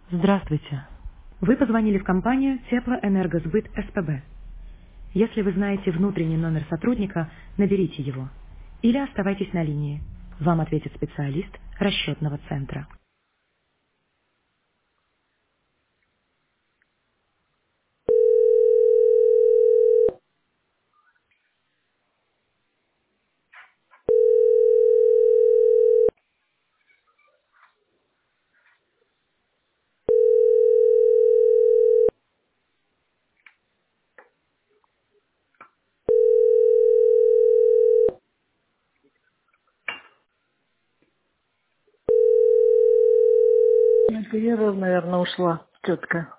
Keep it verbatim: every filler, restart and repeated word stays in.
Здравствуйте. Вы позвонили в компанию Теплоэнергосбыт СПБ. Если вы знаете внутренний номер сотрудника, наберите его. Или оставайтесь на линии. Вам ответит специалист расчетного центра. Это Вера, наверное, ушла, тетка.